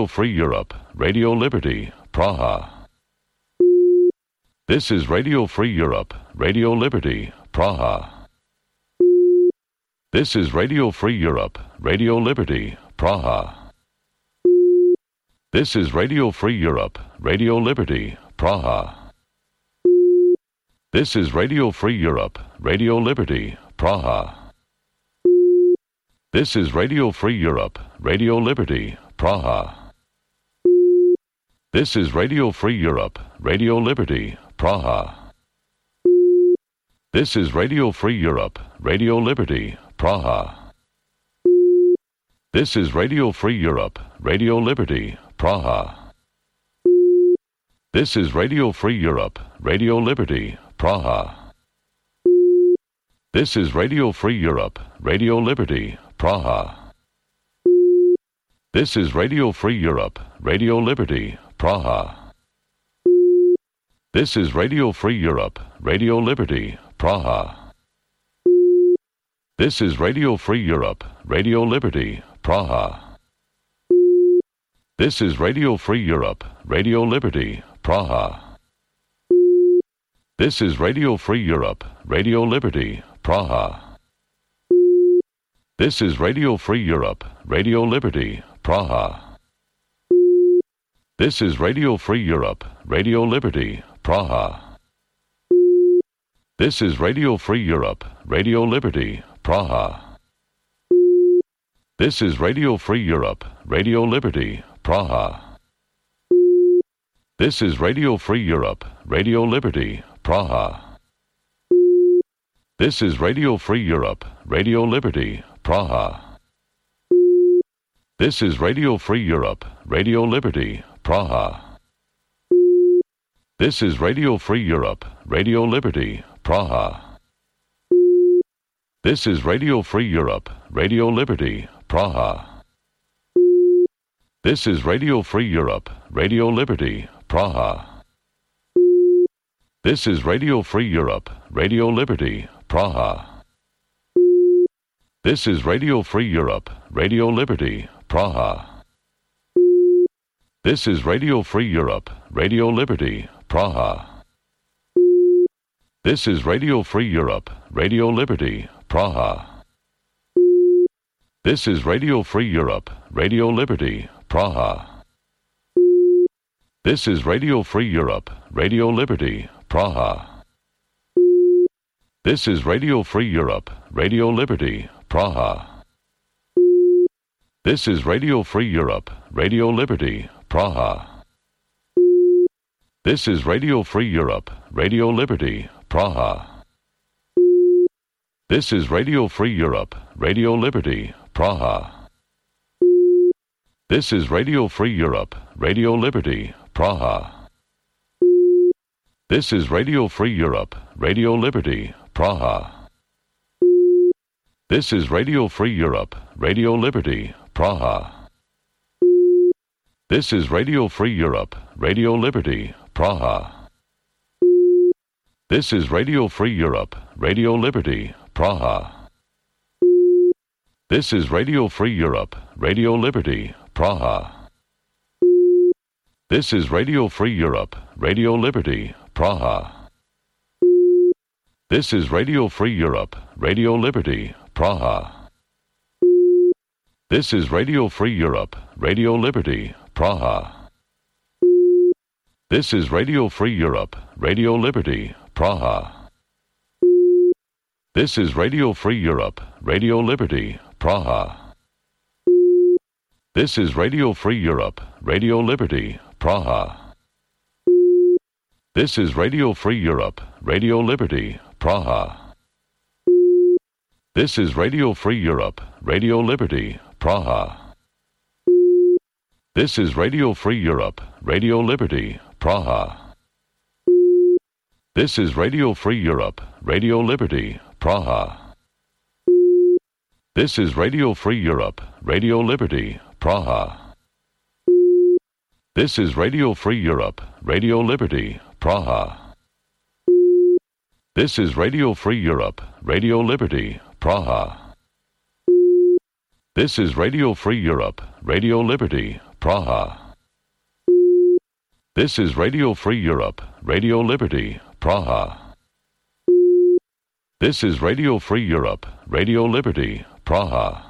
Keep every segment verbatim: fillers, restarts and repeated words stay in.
Free Europe, Radio Liberty, Praha. This is Radio Free Europe, Radio Liberty, Praha. This is Radio Free Europe, Radio Liberty, Praha. This is Radio Free Europe, Radio Liberty, Praha. This is Radio Free Europe, Radio Liberty, Praha. This is Radio Free Europe, Radio Liberty, Praha. This is Radio Free Europe, Radio Liberty, Praha. This is Radio Free Europe, Radio Liberty, Praha. This is Radio Free Europe, Radio Liberty, Praha. This is Radio Free Europe, Radio Liberty, Praha. This is Radio Free Europe, Radio Liberty, Praha. This is Radio Free Europe, Radio Liberty, Praha. This is Radio Free Europe, Radio Liberty, Praha. This is Radio Free Europe, Radio Liberty, Praha. This is Radio Free Europe, Radio Liberty, Praha. This is Radio Free Europe, Radio Liberty, Praha. This is Radio Free Europe, Radio Liberty, Praha. This is Radio Free Europe, Radio Liberty, Praha. This is Radio Free Europe, Radio Liberty, Praha. This is Radio Free Europe, Radio Liberty, Praha. This is Radio Free Europe, Radio Liberty, Praha. This is Radio Free Europe, Radio Liberty, Praha. This is Radio Free Europe, Radio Liberty, Praha. This is Radio Free Europe, Radio Liberty, Praha. This is Radio Free Europe, Radio Liberty, Praha. This is Radio Free Europe, Radio Liberty, Praha. This is Radio Free Europe, Radio Liberty, Praha. This is Radio Free Europe, Radio Liberty, Praha. This is Radio Free Europe, Radio Liberty, Praha. This is Radio Free Europe, Radio Liberty, Praha. This is Radio Free Europe, Radio Liberty, Praha. This is Radio Free Europe, Radio Liberty, Praha. This is Radio Free Europe, Radio Liberty, Praha. This is Radio Free Europe, Radio Liberty, Praha. This is Radio Free Europe, Radio Liberty, Praha. This is Radio Free Europe, Radio Liberty, Praha. This is Radio Free Europe, Radio Liberty, Praha. This is Radio Free Europe, Radio Liberty, Praha. This is Radio Free Europe, Radio Liberty, Praha. This is Radio Free Europe, Radio Liberty, Praha. This is Radio Free Europe, Radio Liberty, Praha. This is Radio Free Europe, Radio Liberty, Praha. This is Radio Free Europe, Radio Liberty, Praha. This is Radio Free Europe, Radio Liberty, Praha. This is Radio Free Europe, Radio Liberty, Praha. This is Radio Free Europe, Radio Liberty, Praha. This is Radio Free Europe, Radio Liberty, Praha. This is Radio Free Europe, Radio Liberty, Praha. This is Radio Free Europe, Radio Liberty, Praha. This is Radio Free Europe, Radio Liberty, Praha. This is Radio Free Europe, Radio Liberty, Praha. This is Radio Free Europe, Radio Liberty, Praha. This is Radio Free Europe, Radio Liberty, Praha. This is Radio Free Europe, Radio Liberty, Praha. This is Radio Free Europe, Radio Liberty, Praha. This is Radio Free Europe, Radio Liberty, Praha. This is Radio Free Europe, Radio Liberty, Praha. This is Radio Free Europe, Radio Liberty, Praha.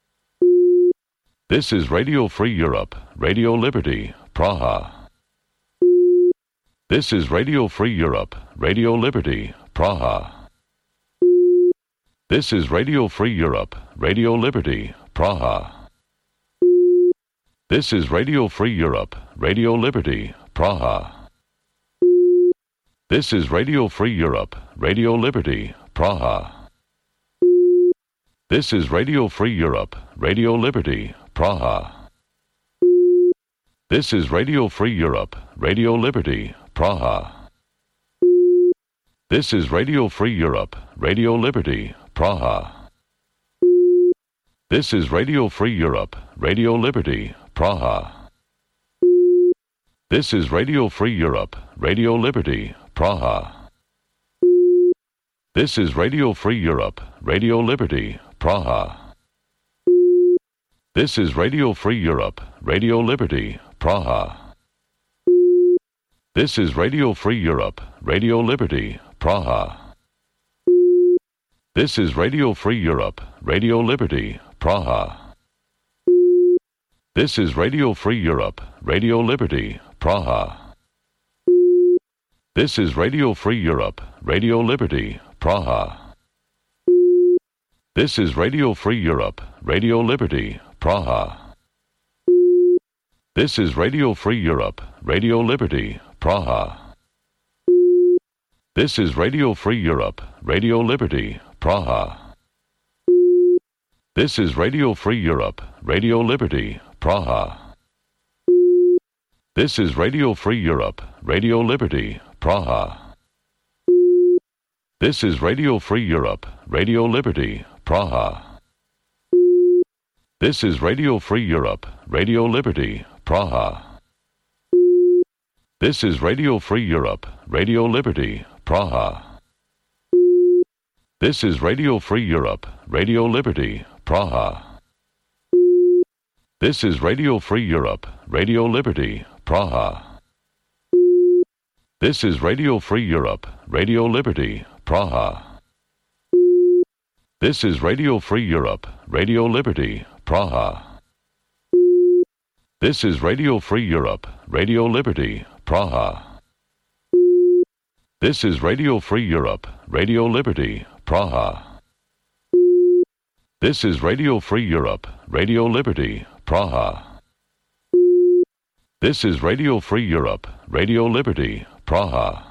This is Radio Free Europe, Radio Liberty, Praha. This is Radio Free Europe, Radio Liberty, Praha. This is Radio Free Europe, Radio Liberty, Praha. This is Radio Free Europe, Radio Liberty, Praha. This is Radio Free Europe, Radio Liberty, Praha. This is Radio Free Europe, Radio Liberty, Praha. This is Radio Free Europe, Radio Liberty, Praha. This is Radio Free Europe, Radio Liberty, Praha. This is Radio Free Europe, Radio Liberty, Praha. This is Radio Free Europe, Radio Liberty, Praha. This is Radio Free Europe, Radio Liberty, Praha. This is Radio Free Europe, Radio Liberty, Praha. This is Radio Free Europe, Radio Liberty, Praha. This is Radio Free Europe, Radio Liberty, Praha. This is Radio Free Europe, Radio Liberty, Praha. This is Radio Free Europe, Radio Liberty, Praha. This is Radio Free Europe, Radio Liberty, Praha. This is Radio Free Europe, Radio Liberty, Praha. This is Radio Free Europe, Radio Liberty, Praha. This is Radio Free Europe, Radio Liberty, Praha. This is Radio Free Europe, Radio Liberty, Praha. This is Radio Free Europe, Radio Liberty, Praha. This is Radio Free Europe, Radio Liberty, Praha. This is Radio Free Europe, Radio Liberty, Praha. This is Radio Free Europe, Radio Liberty, Praha. This is Radio Free Europe, Radio Liberty, Praha. This is Radio Free Europe, Radio Liberty, Praha. This is Radio Free Europe, Radio Liberty, Praha. This is Radio Free Europe, Radio Liberty, Praha. This is Radio Free Europe, Radio Liberty, Praha. This is Radio Free Europe, Radio Liberty, Praha. This is Radio Free Europe, Radio Liberty, Praha.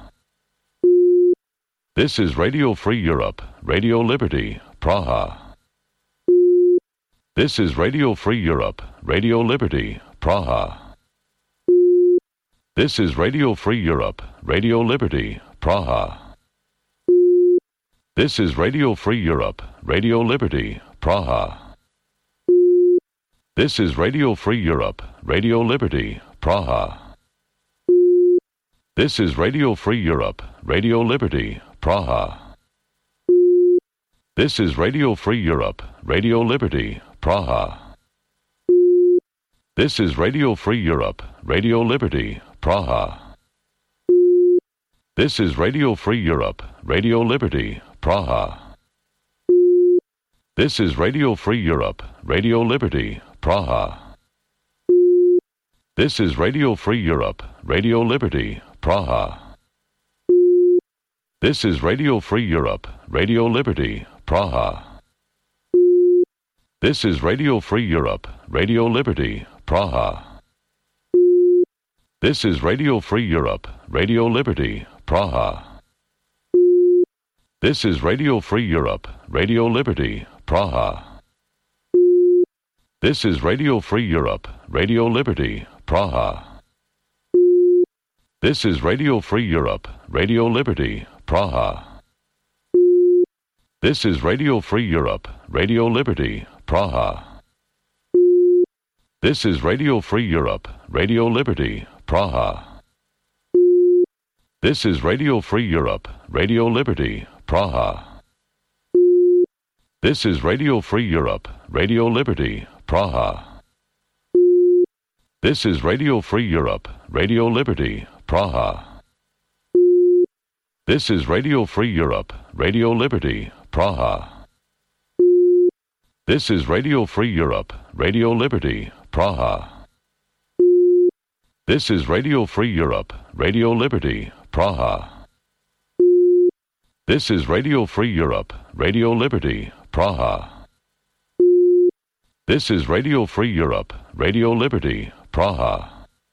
This is Radio Free Europe, Radio Liberty, Praha. This is Radio Free Europe, Radio Liberty, Praha. This is Radio Free Europe, Radio Liberty, Praha. This is Radio Free Europe, Radio Liberty, Praha. This is Radio Free Europe, Radio Liberty, Praha. This is Radio Free Europe, Radio Liberty, Praha. This is Radio Free Europe, Radio Liberty, Praha. This is Radio Free Europe, Radio Liberty, Praha. This is Radio Free Europe, Radio Liberty, Praha. This is Radio Free Europe, Radio Liberty, Praha. This is Radio Free Europe, Radio Liberty, Praha. This is Radio Free Europe, Radio Liberty, Praha. This is Radio Free Europe, Radio Liberty, Praha. This is Radio Free Europe, Radio Liberty, Praha. This is Radio Free Europe, Radio Liberty, Praha. This is Radio Free Europe, Radio Liberty, Praha. This is Radio Free Europe, Radio Liberty, Praha. This is Radio Free Europe, Radio Liberty, Praha. This is Radio Free Europe, Radio Liberty, Praha. This is Radio Free Europe, Radio Liberty, Praha. This is Radio Free Europe, Radio Liberty, Praha. This is Radio Free Europe, Radio Liberty, Praha. This is Radio Free Europe, Radio Liberty, Praha. This is Radio Free Europe, Radio Liberty, Praha. This is Radio Free Europe, Radio Liberty, Praha. This is Radio Free Europe, Radio Liberty, Praha. This is Radio Free Europe, Radio Liberty, Praha.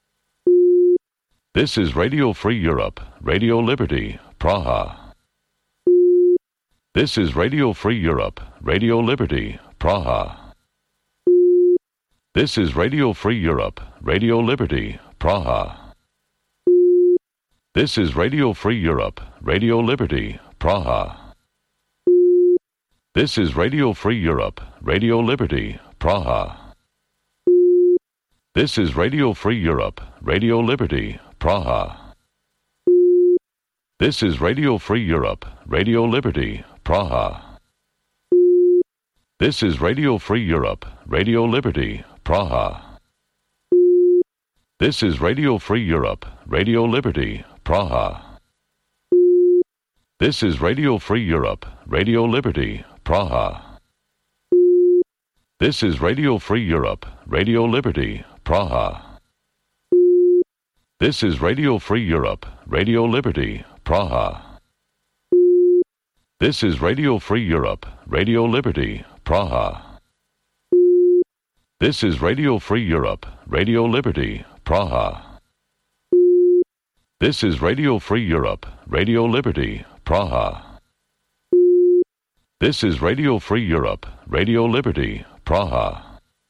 This is Radio Free Europe, Radio Liberty, Praha. This is Radio Free Europe, Radio Liberty, Praha. This is Radio Free Europe, Radio Liberty, Praha. This is Radio Free Europe, Radio Liberty, Praha. This is Radio Free Europe, Radio Liberty, Praha. This is Radio Free Europe, Radio Liberty, Praha. This is Radio Free Europe, Radio Liberty, Praha. This is Radio Free Europe, Radio Liberty, Praha. This is Radio Free Europe, Radio Liberty, Praha. This is Radio Free Europe, Radio Liberty, Praha. This is Radio Free Europe, Radio Liberty, Praha. This is Radio Free Europe, Radio Liberty, Praha. This is Radio Free Europe, Radio Liberty, Praha. This is Radio Free Europe, Radio Liberty, Praha. This is Radio Free Europe, Radio Liberty, Praha. This is Radio Free Europe, Radio Liberty, Praha.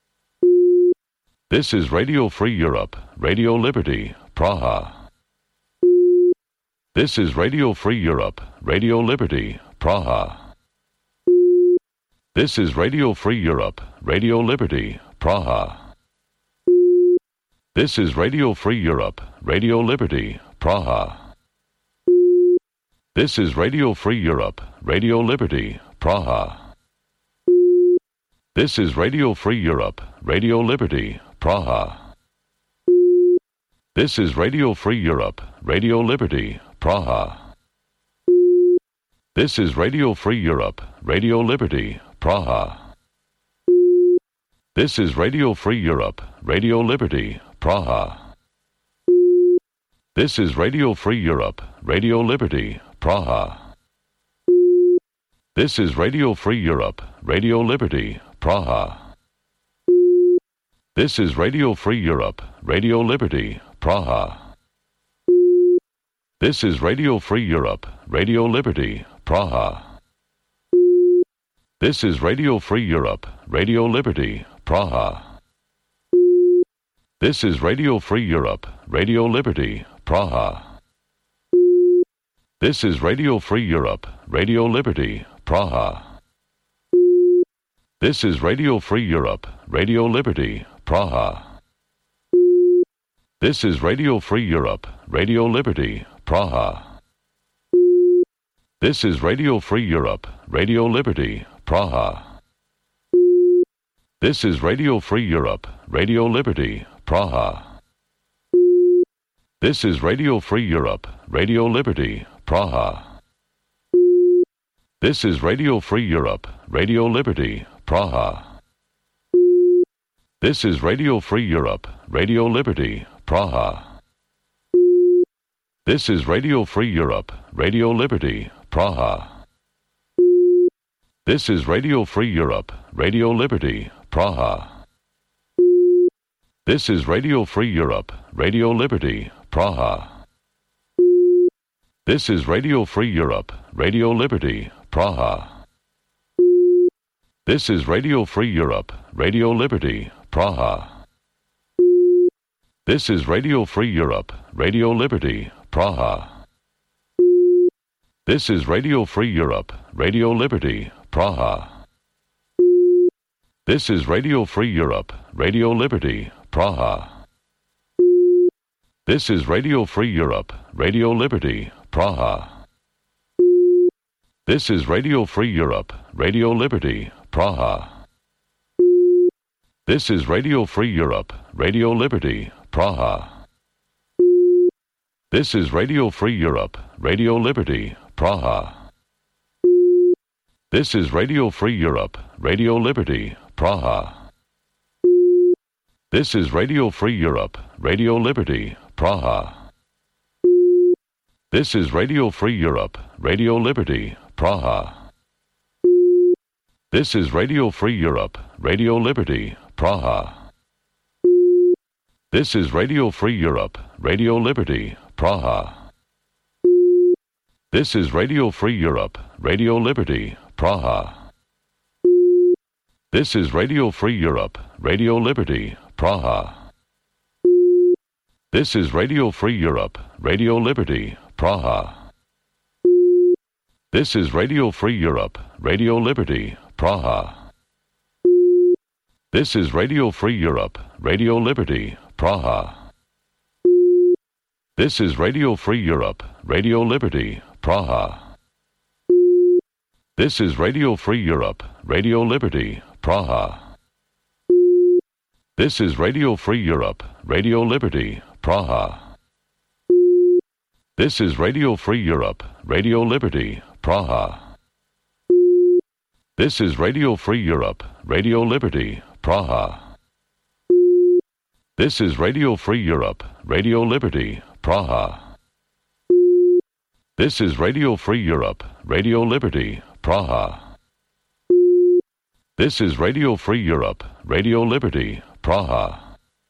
This is Radio Free Europe, Radio Liberty, Praha. This is Radio Free Europe, Radio Liberty, Praha. This is Radio Free Europe, Radio Liberty, Praha. This is Radio Free Europe, Radio Liberty, Praha. This is Radio Free Europe, Radio Liberty, Praha. This is Radio Free Europe, Radio Liberty, Praha. This is Radio Free Europe, Radio Liberty, Praha. This is Radio Free Europe, Radio Liberty, Praha. This is Radio Free Europe, Radio Liberty, Praha. This is Radio Free Europe, Radio Liberty, Praha. This is Radio Free Europe, Radio Liberty, Praha. This is Radio Free Europe, Radio Liberty, Praha. This is Radio Free Europe, Radio Liberty, Praha. This is Radio Free Europe, Radio Liberty, Praha. This is Radio Free Europe, Radio Liberty, Praha. This is Radio Free Europe, Radio Liberty, Praha. This is Radio Free Europe, Radio Liberty, Praha. This is Radio Free Europe, Radio Liberty, Praha. This is Radio Free Europe, Radio Liberty, Praha. This is Radio Free Europe, Radio Liberty, Praha. This is Radio Free Europe, Radio Liberty, Praha. This is Radio Free Europe, Radio Liberty, Praha. This is Radio Free Europe, Radio Liberty, Praha. This is Radio Free Europe, Radio Liberty, Praha. This is Radio Free Europe, Radio Liberty, Praha. This is Radio Free Europe, Radio Liberty, Praha. This is Radio Free Europe, Radio Liberty, Praha. This is Radio Free Europe, Radio Liberty, Praha. This is Radio Free Europe, Radio Liberty, Praha. This is Radio Free Europe, Radio Liberty, Praha. This is Radio Free Europe, Radio Liberty, Praha. This is Radio Free Europe, Radio Liberty, Praha. This is Radio Free Europe, Radio Liberty, Praha. This is Radio Free Europe, Radio Liberty, Praha. This is Radio Free Europe, Radio Liberty, Praha. This is Radio Free Europe, Radio Liberty, Praha. This is Radio Free Europe, Radio Liberty, Praha. This is Radio Free Europe, Radio Liberty, Praha. This is Radio Free Europe, Radio Liberty, Praha. This is Radio Free Europe, Radio Liberty, Praha. This is Radio Free Europe, Radio Liberty, Praha. This is Radio Free Europe, Radio Liberty, Praha. This is Radio Free Europe, Radio Liberty, Praha. This is Radio Free Europe, Radio Liberty, Praha. This is Radio Free Europe, Radio Liberty, Praha. This is Radio Free Europe, Radio Liberty, Praha. This is Radio Free Europe, Radio Liberty, Praha. This is Radio Free Europe, Radio Liberty, Praha. This is Radio Free Europe, Radio Liberty, Praha. This is Radio Free Europe, Radio Liberty, Praha. This is Radio Free Europe, Radio Liberty, Praha. This is Radio Free Europe, Radio Liberty, Praha. This is Radio Free Europe, Radio Liberty, Praha.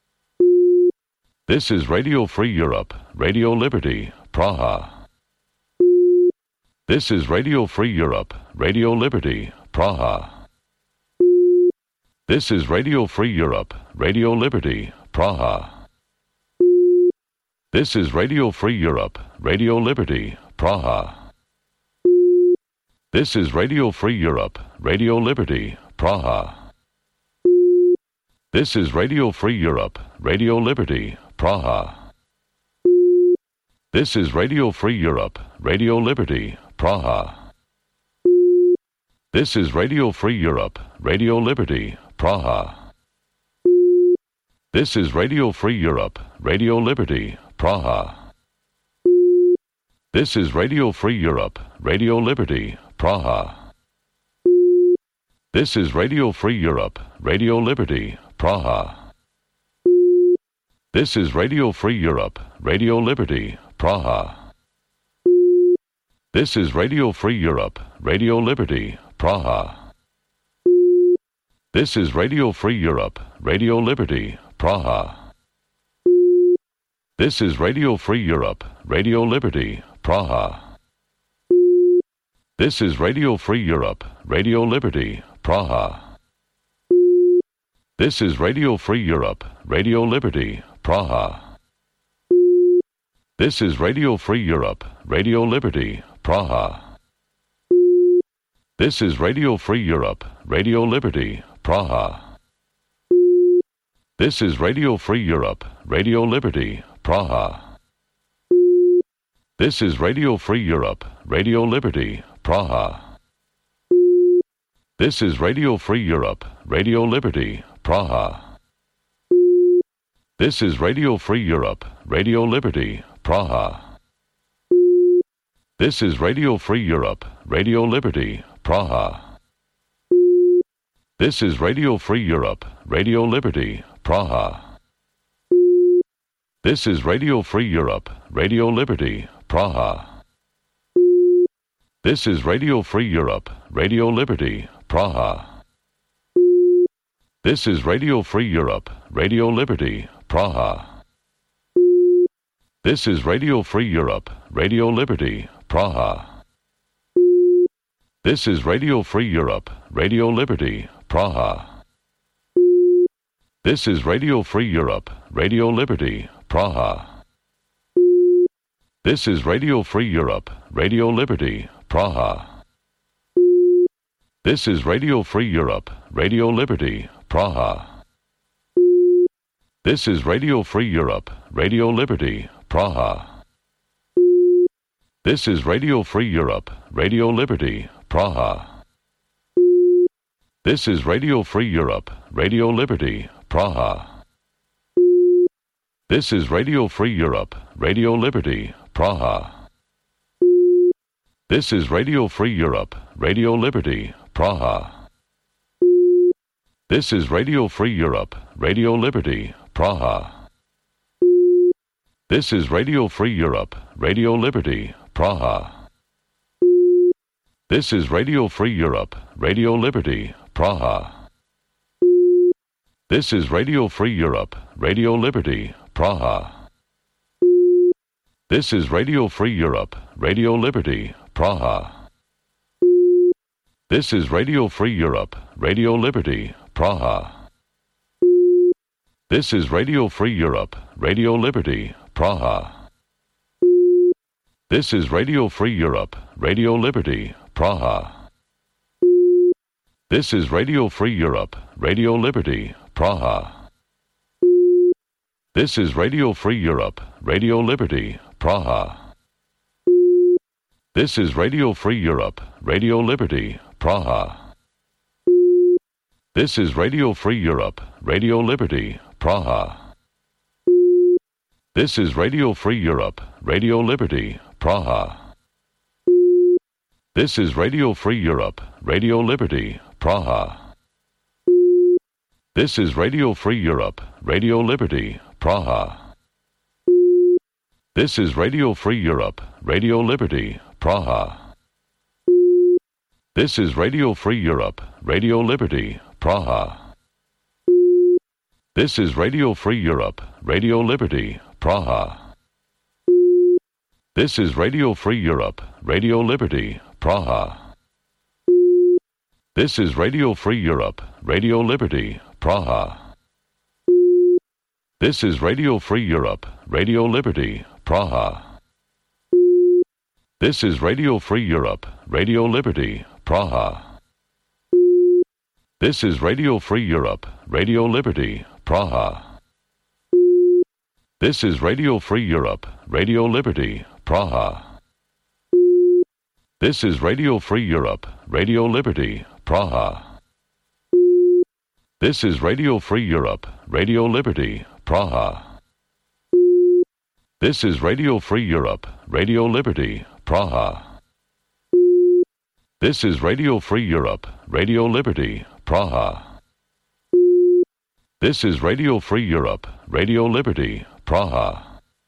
This is Radio Free Europe, Radio Liberty, Praha. This is Radio Free Europe, Radio Liberty, Praha. This is Radio Free Europe, Radio Liberty, Praha. This is Radio Free Europe, Radio Liberty, Praha. This is Radio Free Europe, Radio Liberty, Praha. This is Radio Free Europe, Radio Liberty, Praha. This is Radio Free Europe, Radio Liberty, Praha. This is Radio Free Europe, Radio Liberty, Praha. This is Radio Free Europe, Radio Liberty, Praha. This is Radio Free Europe, Radio Liberty, Praha. This is Radio Free Europe, Radio Liberty, Praha. This is Radio Free Europe, Radio Liberty, Praha. This is Radio Free Europe, Radio Liberty, Praha. This is Radio Free Europe, Radio Liberty, Praha. This is Radio Free Europe, Radio Liberty, Praha. This is Radio Free Europe, Radio Liberty, Praha. This is Radio Free Europe, Radio Liberty, Praha. This is Radio Free Europe, Radio Liberty, Praha. This is Radio Free Europe, Radio Liberty, Praha. This is Radio Free Europe, Radio Liberty, Praha. This is Radio Free Europe, Radio Liberty, Praha. This is Radio Free Europe, Radio Liberty, Praha. This is Radio Free Europe, Radio Liberty, Praha. This is Radio Free Europe, Radio Liberty, Praha. This is Radio Free Europe, Radio Liberty, Praha. This is Radio Free Europe, Radio Liberty, Praha. This is Radio Free Europe, Radio Liberty, Praha. This is Radio Free Europe, Radio Liberty, Praha. This is Radio Free Europe, Radio Liberty, Praha. This is Radio Free Europe, Radio Liberty, Praha. This is Radio Free Europe, Radio Liberty, Praha. This is Radio Free Europe, Radio Liberty, Praha. This is Radio Free Europe, Radio Liberty, Praha. This is Radio Free Europe, Radio Liberty, Praha. This is Radio Free Europe, Radio Liberty, Praha. This is Radio Free Europe, Radio Liberty, Praha. This is Radio Free Europe, Radio Liberty, Praha. This is Radio Free Europe, Radio Liberty, Praha. This is Radio Free Europe, Radio Liberty, Praha. This is Radio Free Europe, Radio Liberty, Praha. This is Radio Free Europe, Radio Liberty, Praha. This is Radio Free Europe, Radio Liberty, Praha. This is Radio Free Europe, Radio Liberty, Praha. This is Radio Free Europe, Radio Liberty, Praha. This is Radio Free Europe, Radio Liberty, Praha. This is Radio Free Europe, Radio Liberty, Praha. This is Radio Free Europe, Radio Liberty, Praha. This is Radio Free Europe, Radio Liberty, Praha. This is Radio Free Europe, Radio Liberty, Praha. This is Radio Free Europe, Radio Liberty, Praha. This is Radio Free Europe, Radio Liberty, Praha. This is Radio Free Europe, Radio Liberty, Praha. This is Radio Free Europe, Radio Liberty, Praha. This is Radio Free Europe, Radio Liberty, Praha. This is Radio Free Europe, Radio Liberty, Praha. This is Radio Free Europe, Radio Liberty, Praha. This is Radio Free Europe, Radio Liberty, Praha. This is Radio Free Europe, Radio Liberty, Praha. This is Radio Free Europe, Radio Liberty, Praha. This is Radio Free Europe, Radio Liberty, Praha. This is Radio Free Europe, Radio Liberty, Praha. This is Radio Free Europe, Radio Liberty, Praha. This is Radio Free Europe, Radio Liberty, Praha. This is Radio Free Europe, Radio Liberty, Praha. This is Radio Free Europe, Radio Liberty, Praha. This is Radio Free Europe, Radio Liberty, Praha. This is Radio Free Europe, Radio Liberty, Praha.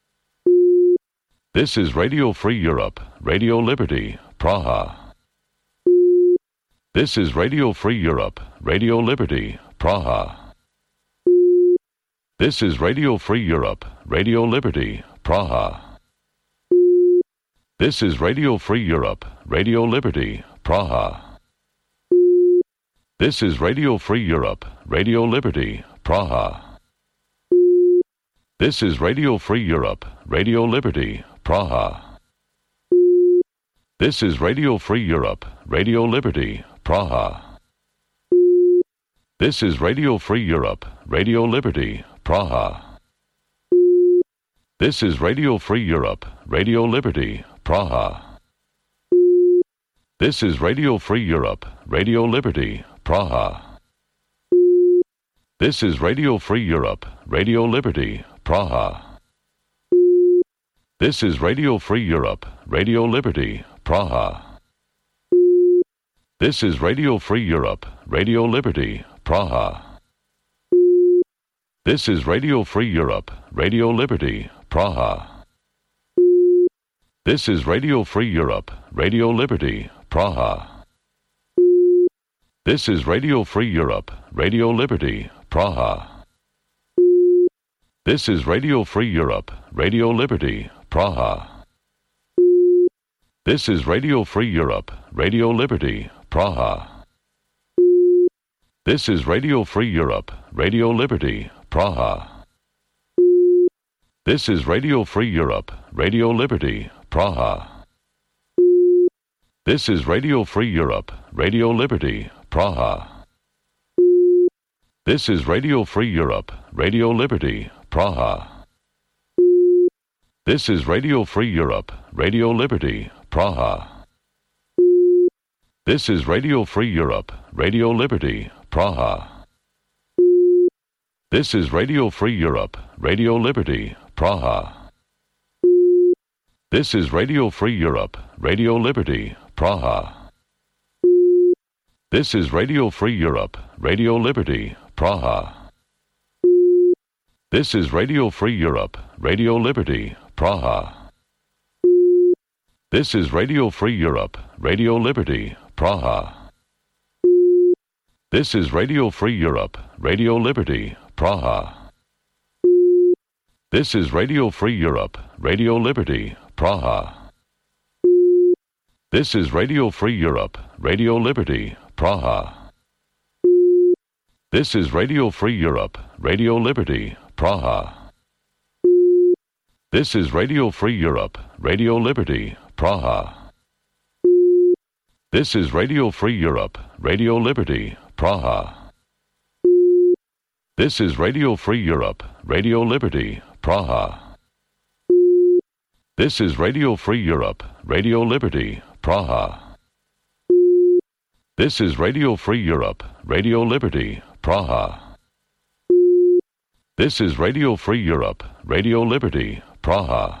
This is Radio Free Europe, Radio Liberty, Praha. This is Radio Free Europe, Radio Liberty, Praha. This is Radio Free Europe, Radio Liberty, Praha. This is Radio Free Europe, Radio Liberty, Praha. This is Radio Free Europe, Radio Liberty, Praha. This is Radio Free Europe, Radio Liberty, Praha. This is Radio Free Europe, Radio Liberty, Praha. This is Radio Free Europe, Radio Liberty, Praha. This is Radio Free Europe, Radio Liberty, Praha. This is Radio Free Europe, Radio Liberty, Praha. This is Radio Free Europe, Radio Liberty, Praha. This is Radio Free Europe, Radio Liberty, Praha. This is Radio Free Europe, Radio Liberty, Praha. This is Radio Free Europe, Radio Liberty, Praha. This is Radio Free Europe, Radio Liberty, Praha. This is Radio Free Europe, Radio Liberty, Praha. This is Radio Free Europe, Radio Liberty, Praha. This is Radio Free Europe, Radio Liberty, Praha. This is Radio Free Europe, Radio Liberty, Praha. This is Radio Free Europe, Radio Liberty, Praha. This is Radio Free Europe, Radio Liberty, Praha. This is Radio Free Europe, Radio Liberty, Praha. This is Radio Free Europe, Radio Liberty, Praha. This is Radio Free Europe, Radio Liberty, Praha. This is Radio Free Europe, Radio Liberty, Praha. This is Radio Free Europe, Radio Liberty, Praha. This is Radio Free Europe, Radio Liberty, Praha. This is Radio Free Europe, Radio Liberty, Praha. This is Radio Free Europe, Radio Liberty, Praha. This is Radio Free Europe, Radio Liberty, Praha. This is Radio Free Europe, Radio Liberty, Praha. This is Radio Free Europe, Radio Liberty, Praha. This is Radio Free Europe, Radio Liberty, Praha. This is Radio Free Europe, Radio Liberty, Praha. This is Radio Free Europe, Radio Liberty, Praha. This is Radio Free Europe, Radio Liberty, Praha. This is Radio Free Europe, Radio Liberty, Praha. This is Radio Free Europe, Radio Liberty, Praha. This is Radio Free Europe, Radio Liberty, Praha.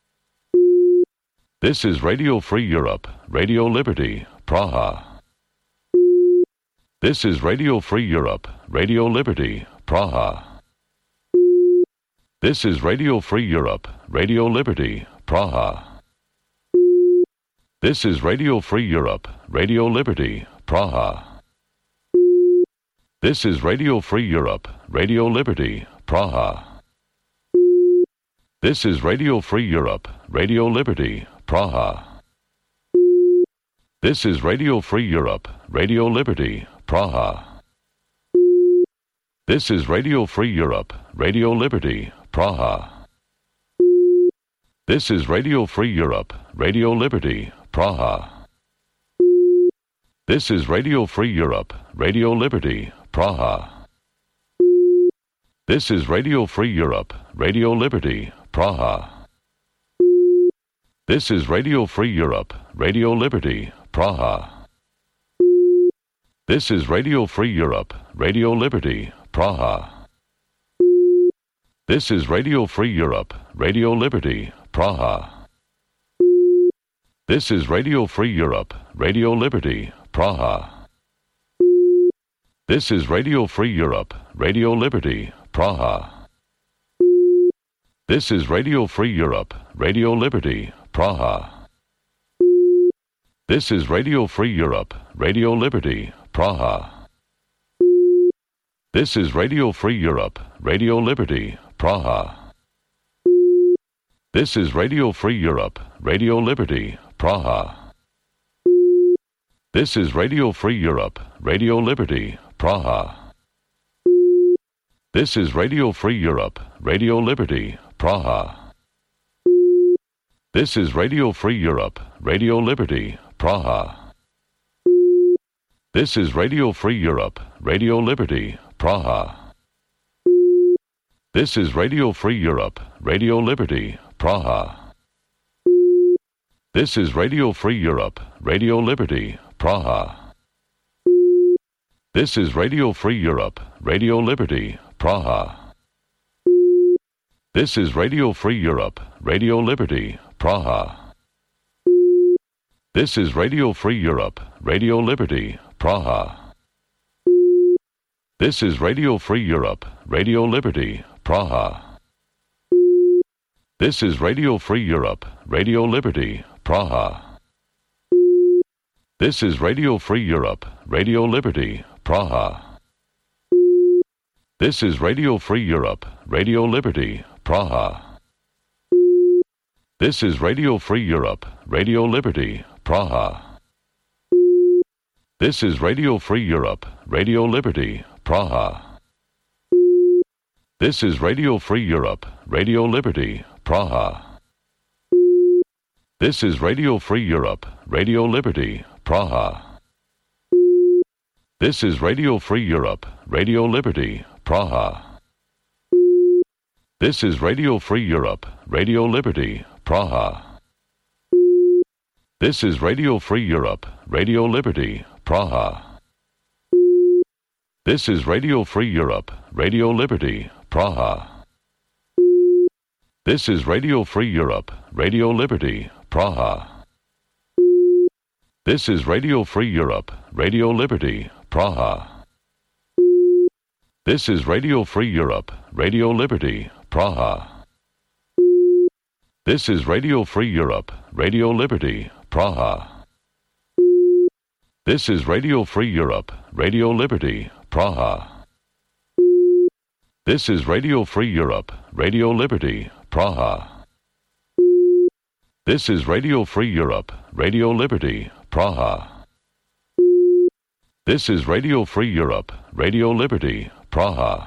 This is Radio Free Europe, Radio Liberty, Praha. This is Radio Free Europe, Radio Liberty, Praha. This is Radio Free Europe, Radio Liberty, Praha. This is Radio Free Europe, Radio Liberty, Praha. This is Radio Free Europe, Radio Liberty, Praha. This is Radio Free Europe, Radio Liberty, Praha. This is Radio Free Europe, Radio Liberty, Praha. This is Radio Free Europe, Radio Liberty, Praha. This is Radio Free Europe, Radio Liberty, Praha. This is Radio Free Europe, Radio Liberty, Praha. This is Radio Free Europe, Radio Liberty, Praha. This is Radio Free Europe, Radio Liberty, Praha. This is Radio Free Europe, Radio Liberty, Praha. This is Radio Free Europe, Radio Liberty, Praha. This is Radio Free Europe, Radio Liberty, Praha. This is Radio Free Europe, Radio Liberty, Praha. This is Radio Free Europe, Radio Liberty, Praha. This is Radio Free Europe, Radio Liberty, Praha. This is Radio Free Europe, Radio Liberty, Praha. This is Radio Free Europe, Radio Liberty, Praha. This is Radio Free Europe, Radio Liberty, Praha. This is Radio Free Europe, Radio Liberty, Praha. This is Radio Free Europe, Radio Liberty, Praha. This is Radio Free Europe, Radio Liberty, Praha. This is Radio Free Europe, Radio Liberty, Praha. This is Radio Free Europe, Radio Liberty, Praha. This is Radio Free Europe, Radio Liberty, Praha. This is Radio Free Europe, Radio Liberty, Praha. This is Radio Free Europe, Radio Liberty, Praha. This is Radio Free Europe, Radio Liberty, Praha. This is Radio Free Europe, Radio Liberty, Praha. This is Radio Free Europe, Radio Liberty, Praha. This is Radio Free Europe, Radio Liberty, Praha. This is Radio Free Europe, Radio Liberty, Praha. This is Radio Free Europe, Radio Liberty, Praha. This is Radio Free Europe, Radio Liberty, Praha. This is Radio Free Europe, Radio Liberty, Praha. This is Radio Free Europe, Radio Liberty, Praha. This is Radio Free Europe, Radio Liberty, Praha. This is Radio Free Europe, Radio Liberty, Praha. This is Radio Free Europe, Radio Liberty, Praha. This is Radio Free Europe, Radio Liberty, Praha. This is Radio Free Europe, Radio Liberty, Praha. This is Radio Free Europe, Radio Liberty, Praha. This is Radio Free Europe, Radio Liberty, Praha. This is Radio Free Europe, Radio Liberty, Praha. This is Radio Free Europe, Radio Liberty, Praha. This is Radio Free Europe, Radio Liberty, Praha. This is Radio Free Europe, Radio Liberty, Praha.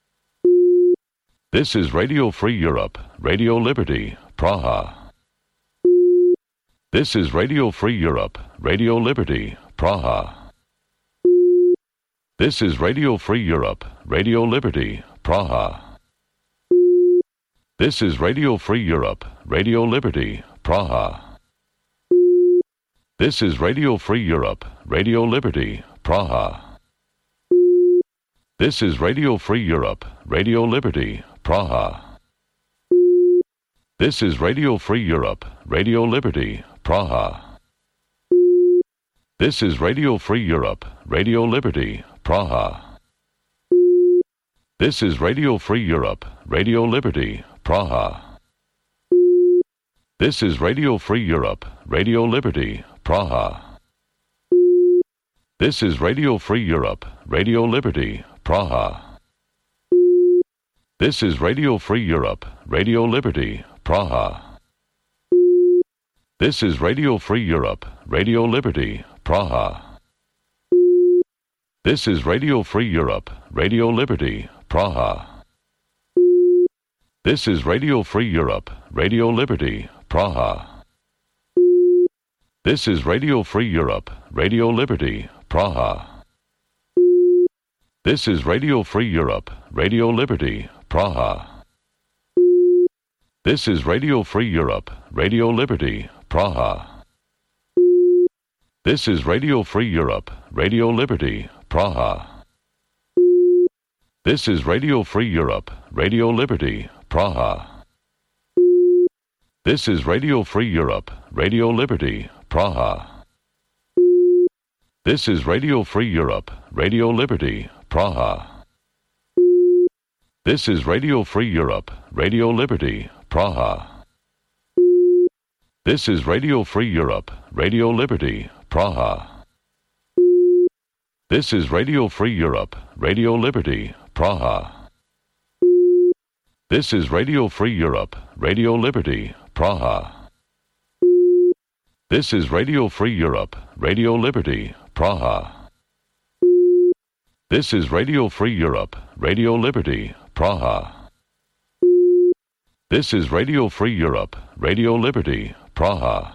This is Radio Free Europe, Radio Liberty, Praha. This is Radio Free Europe, Radio Liberty, Praha. This is Radio Free Europe, Radio Liberty, Praha. This is Radio Free Europe, Radio Liberty, Praha. This is Radio Free Europe, Radio Liberty, Praha. This is Radio Free Europe, Radio Liberty, Praha. This is Radio Free Europe, Radio Liberty, Praha. This is Radio Free Europe, Radio Liberty, Praha. This is Radio Free Europe, Radio Liberty, Praha. This is Radio Free Europe, Radio Liberty, Praha. This is Radio Free Europe, Radio Liberty, Praha. This is Radio Free Europe, Radio Liberty, Praha. This is Radio Free Europe, Radio Liberty, Praha. This is Radio Free Europe, Radio Liberty, Praha. This is Radio Free Europe, Radio Liberty, Praha. This is Radio Free Europe, Radio Liberty, Praha. This is Radio Free Europe, Radio Liberty, Praha. This is Radio Free Europe, Radio Liberty, Praha. This is Radio Free Europe, Radio Liberty, Praha. This is Radio Free Europe, Radio Liberty, Praha. This is Radio Free Europe, Radio Liberty, Praha. This is Radio Free Europe, Radio Liberty, Praha. This is Radio Free Europe, Radio Liberty, Praha. This is Radio Free Europe, Radio Liberty, Praha. This is Radio Free Europe, Radio Liberty, Praha. This is Radio Free Europe, Radio Liberty, Praha. This is Radio Free Europe, Radio Liberty, Praha. This is Radio Free Europe, Radio Liberty, Praha. This is Radio Free Europe, Radio Liberty, Praha.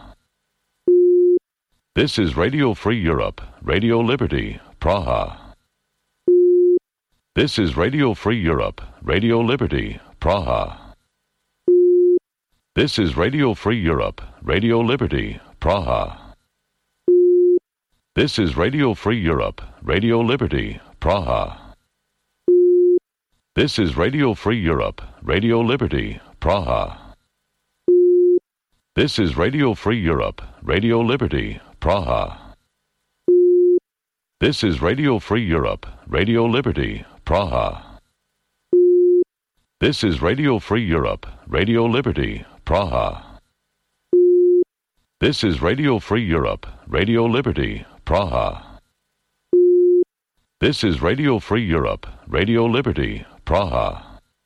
This is Radio Free Europe, Radio Liberty, Praha. This is Radio Free Europe, Radio Liberty, Praha. This is Radio Free Europe, Radio Liberty, Praha. This is Radio Free Europe, Radio Liberty, Praha. This is Radio Free Europe, Radio Liberty, Praha. This is Radio Free Europe, Radio Liberty, Praha. This is Radio Free Europe, Radio Liberty, Praha. This is Radio Free Europe, Radio Liberty, Praha. This is Radio Free Europe, Radio Liberty, Praha. This is Radio Free Europe, Radio Liberty, Praha.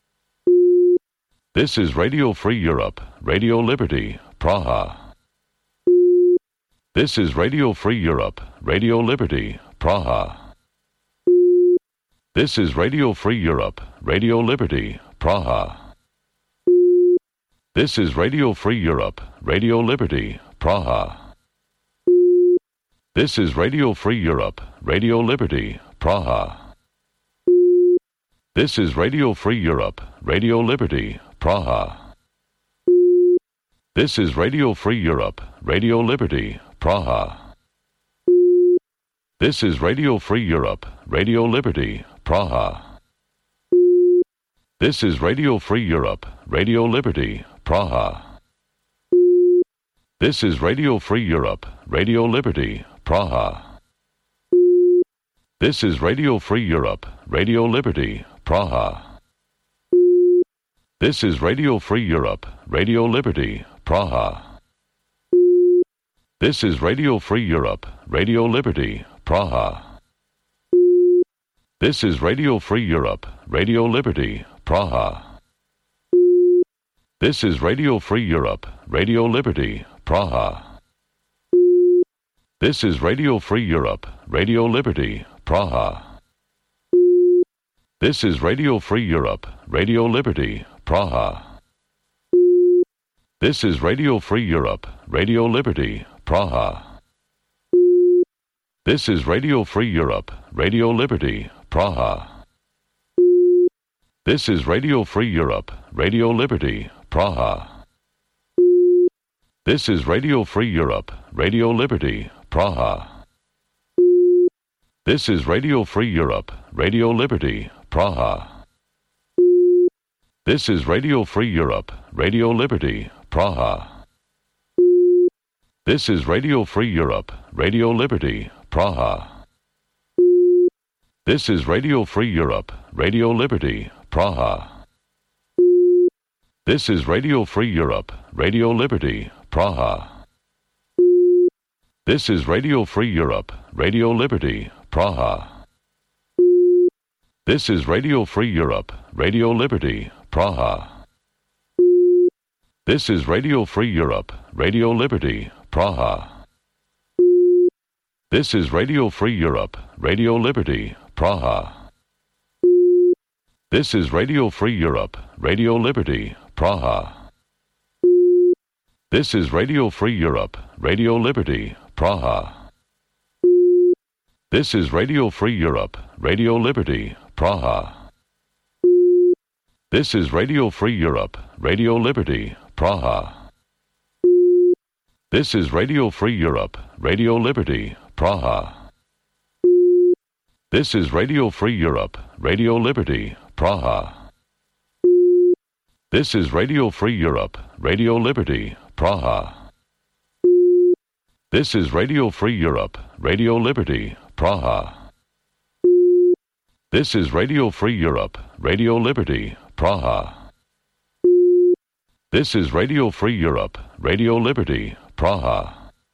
This is Radio Free Europe, Radio Liberty, Praha. This is Radio Free Europe, Radio Liberty, Praha. This is Radio Free Europe, Radio Liberty, Praha. This is Radio Free Europe, Radio Liberty, Praha. This is Radio Free Europe, Radio Liberty, Praha. This is Radio Free Europe, Radio Liberty, Praha. This is Radio Free Europe, Radio Liberty, Praha. This is Radio Free Europe, Radio Liberty, Praha. This is Radio Free Europe, Radio Liberty, Praha. This is Radio Free Europe, Radio Liberty, Praha. This is Radio Free Europe, Radio Liberty, Praha. This is Radio Free Europe, Radio Liberty, Praha. This is Radio Free Europe, Radio Liberty, Praha. This is Radio Free Europe, Radio Liberty, Praha. This is Radio Free Europe, Radio Liberty, Praha. This is Radio Free Europe, Radio Liberty, Praha. This is Radio Free Europe, Radio Liberty, Praha. This is Radio Free Europe, Radio Liberty, Praha. This is Radio Free Europe, Radio Liberty, Praha. This is Radio Free Europe, Radio Liberty, Praha. This is Radio Free Europe, Radio Liberty, Praha. This is Radio Free Europe, Radio Liberty, Praha. This is Radio Free Europe, Radio Liberty, Praha. This is Radio Free Europe, Radio Liberty, Praha. This is Radio Free Europe, Radio Liberty, Praha. This is Radio Free Europe, Radio Liberty, Praha. This is Radio Free Europe, Radio Liberty, Praha. This is Radio Free Europe, Radio Liberty, Praha. This is Radio Free Europe, Radio Liberty, Praha. This is Radio Free Europe, Radio Liberty, Praha. This is Radio Free Europe, Radio Liberty, Praha. This is Radio Free Europe, Radio Liberty, Praha. This is Radio Free Europe, Radio Liberty, Praha. This is Radio Free Europe, Radio Liberty, Praha. This is Radio Free Europe, Radio Liberty, Praha. This is Radio Free Europe, Radio Liberty, Praha. This is Radio Free Europe, Radio Liberty, Praha. This is Radio Free Europe, Radio Liberty, Praha. This is Radio Free Europe, Radio Liberty, Praha. This is Radio Free Europe, Radio Liberty, Praha.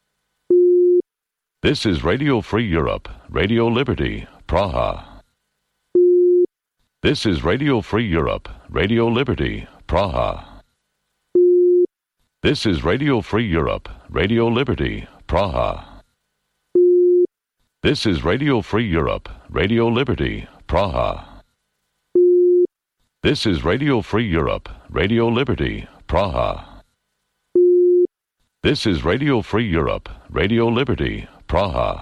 This is Radio Free Europe, Radio Liberty, Praha. This is Radio Free Europe, Radio Liberty, Praha. This is Radio Free Europe, Radio Liberty, Praha. This is Radio Free Europe, Radio Liberty, Praha. This is Radio Free Europe, Radio Liberty, Praha. This is Radio Free Europe, Radio Liberty, Praha.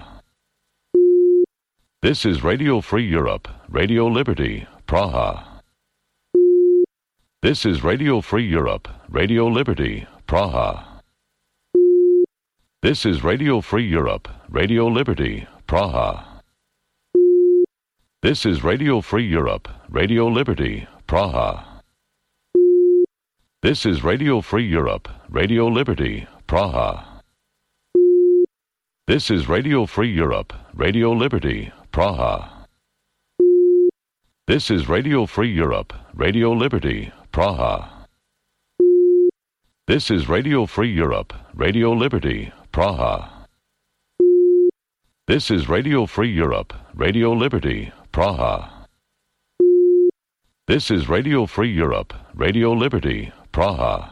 This is Radio Free Europe, Radio Liberty, Praha. This is Radio Free Europe, Radio Liberty, Praha. This is Radio Free Europe, Radio Liberty, Praha. This is Radio Free Europe, Radio Liberty, Praha. This is Radio Free Europe, Radio Liberty, Praha. This is Radio Free Europe, Radio Liberty, Praha. This is Radio Free Europe, Radio Liberty, Praha. This is Radio Free Europe, Radio Liberty, Praha. This is Radio Free Europe, Radio Liberty, Praha. This is Radio Free Europe, Radio Liberty, Praha.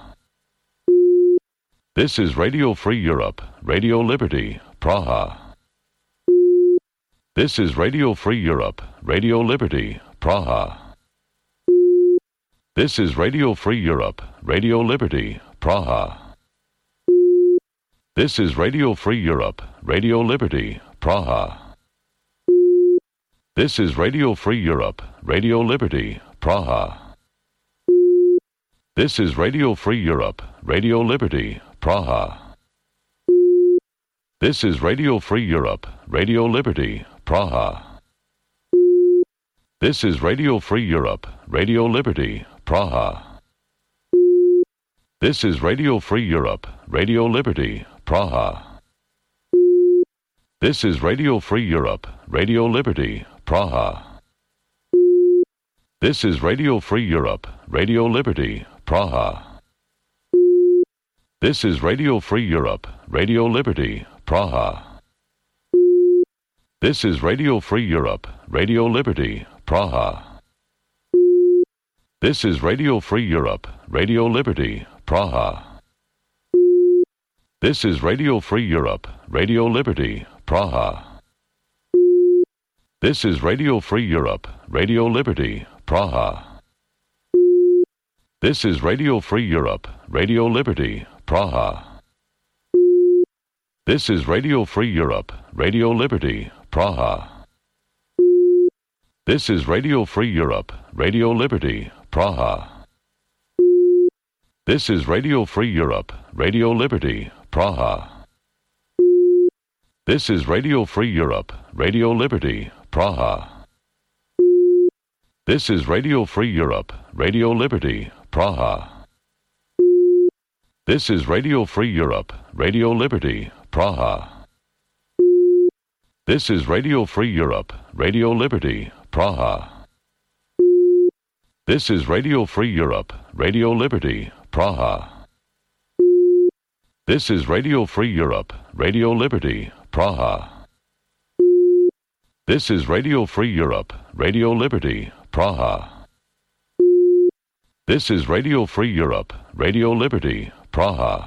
This is Radio Free Europe, Radio Liberty, Praha. This is Radio Free Europe, Radio Liberty, Praha. This is Radio Free Europe, Radio Liberty, Praha. This is Radio Free Europe, Radio Liberty, Praha. This is Radio Free Europe, Radio Liberty, Praha. This is Radio Free Europe, Radio Liberty, Praha. This is Radio Free Europe, Radio Liberty, Praha. This is Radio Free Europe, Radio Liberty, Praha. This is Radio Free Europe, Radio Liberty, Praha. This is Radio Free Europe, Radio Liberty, Praha. This is Radio Free Europe, Radio Liberty, Praha. This is Radio Free Europe, Radio Liberty, Praha. This is Radio Free Europe, Radio Liberty, Praha. This is Radio Free Europe, Radio Liberty, Praha. This is Radio Free Europe, Radio Liberty, Praha. This is Radio Free Europe, Radio Liberty, Praha. This is Radio Free Europe, Radio Liberty, Praha. This is Radio Free Europe, Radio Liberty, Praha. This is Radio Free Europe, Radio Liberty, Praha. This is Radio Free Europe, Radio Liberty, Praha. This is Radio Free Europe, Radio Liberty, Praha. This is Radio Free Europe, Radio Liberty, Praha. This is Radio Free Europe, Radio Liberty, Praha. This is Radio Free Europe, Radio Liberty, Praha. This is Radio Free Europe, Radio Liberty, Praha. This is Radio Free Europe, Radio Liberty, Praha. This is Radio Free Europe, Radio Liberty, Praha. This is Radio Free Europe, Radio Liberty, Praha.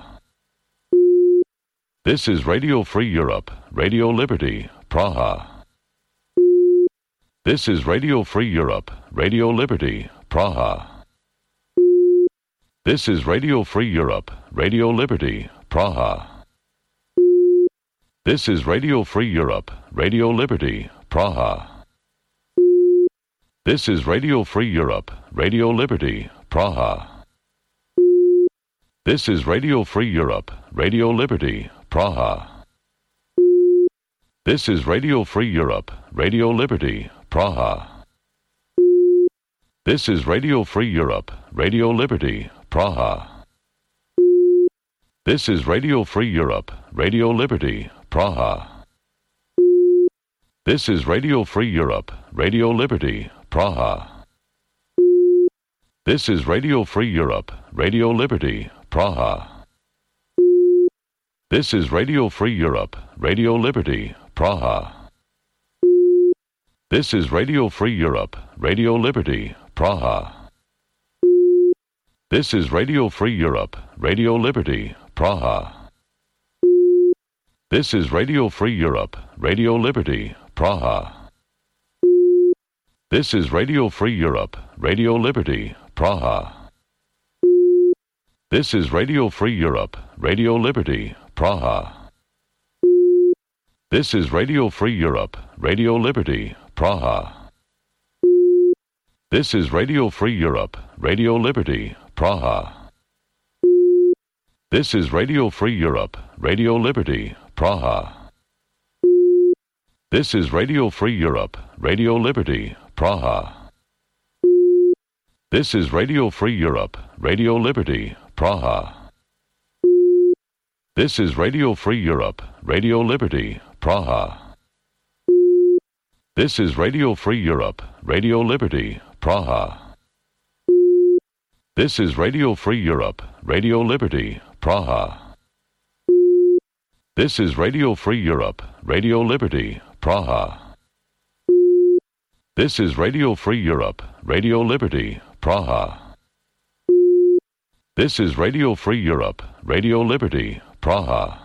This is Radio Free Europe, Radio Liberty, Praha. This is Radio Free Europe, Radio Liberty, Praha. This is Radio Free Europe, Radio Liberty, Praha. This is Radio Free Europe, Radio Liberty, Praha. This is Radio Free Europe, Radio Liberty, Praha. This is Radio Free Europe, Radio Liberty, Praha. This is Radio Free Europe, Radio Liberty, Praha. This is Radio Free Europe, Radio Liberty, Praha. This is Radio Free Europe, Radio Liberty, Praha. This is Radio Free Europe, Radio Liberty, Praha. This is Radio Free Europe, Radio Liberty, Praha. This is Radio Free Europe, Radio Liberty, Praha. This is Radio Free Europe, Radio Liberty, Praha. This is Radio Free Europe, Radio Liberty, Praha. This is Radio Free Europe, Radio Liberty, Praha. This is Radio Free Europe, Radio Liberty, Praha. This is Radio Free Europe, Radio Liberty, Praha. This is Radio Free Europe, Radio Liberty, Praha. This is Radio Free Europe, Radio Liberty, Praha. This is Radio Free Europe, Radio Liberty, Praha. This is Radio Free Europe, Radio Liberty, Praha. This is Radio Free Europe, Radio Liberty, Praha. This is Radio Free Europe, Radio Liberty, Praha. This is Radio Free Europe, Radio Liberty, Praha. This is Radio Free Europe, Radio Liberty, Praha. This is Radio Free Europe, Radio Liberty, Praha. This is Radio Free Europe, Radio Liberty, Praha. This is Radio Free Europe, Radio Liberty, Praha.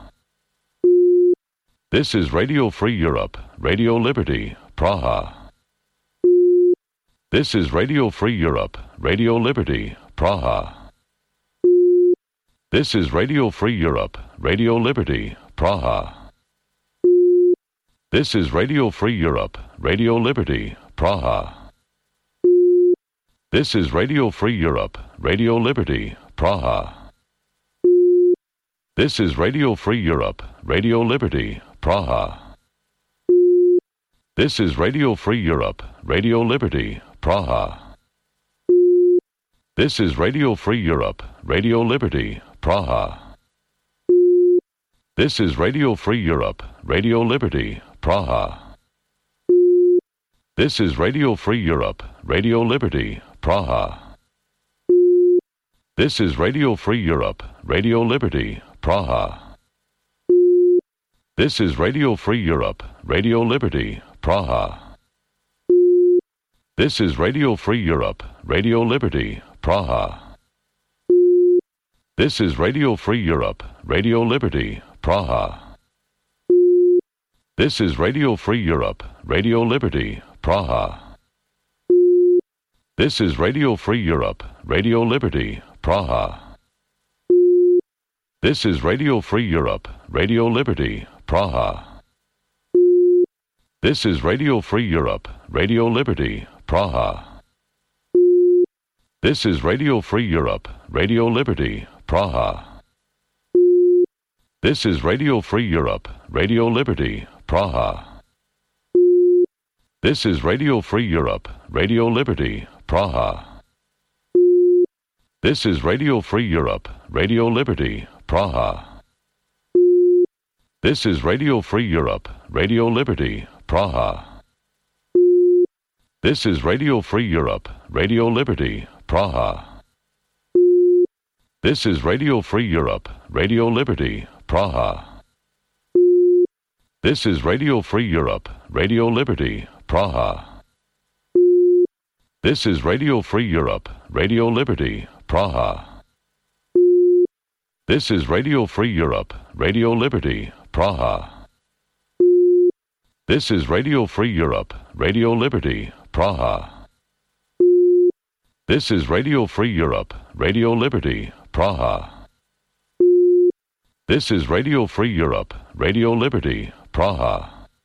This is Radio Free Europe, Radio Liberty, Praha. This is Radio Free Europe, Radio Liberty, Praha. This is Radio Free Europe, Radio Liberty, Praha. This is Radio Free Europe, Radio Liberty, Praha. This is Radio Free Europe, Radio Liberty, Praha. This is Radio Free Europe, Radio Liberty, Praha. This is Radio Free Europe, Radio Liberty, Praha. This is Radio Free Europe, Radio Liberty, Praha. This is Radio Free Europe, Radio Liberty, Praha. This is Radio Free Europe, Radio Liberty, Praha. This is Radio Free Europe, Radio Liberty, Praha. This is Radio Free Europe, Radio Liberty, Praha. This is Radio Free Europe, Radio Liberty, Praha. This is Radio Free Europe, Radio Liberty, Praha. This is Radio Free Europe, Radio Liberty, Praha. This is Radio Free Europe, Radio Liberty, Praha. This is Radio Free Europe, Radio Liberty, Praha. This is Radio Free Europe, Radio Liberty, Praha. This is Radio Free Europe, Radio Liberty, Praha. This is Radio Free Europe, Radio Liberty, Praha. This is Radio Free Europe, Radio Liberty, Praha. This is Radio Free Europe, Radio Liberty, Praha. This is Radio Free Europe, Radio Liberty, Praha. This is Radio Free Europe, Radio Liberty, Praha. This is Radio Free Europe, Radio Liberty, Praha. This is Radio Free Europe, Radio Liberty, Praha. This is Radio Free Europe, Radio Liberty, Praha. This is Radio Free Europe, Radio Liberty, Praha. This is Radio Free Europe, Radio Liberty, Praha. This is Radio Free Europe, Radio Liberty, Praha. This is Radio Free Europe, Radio Liberty, Praha.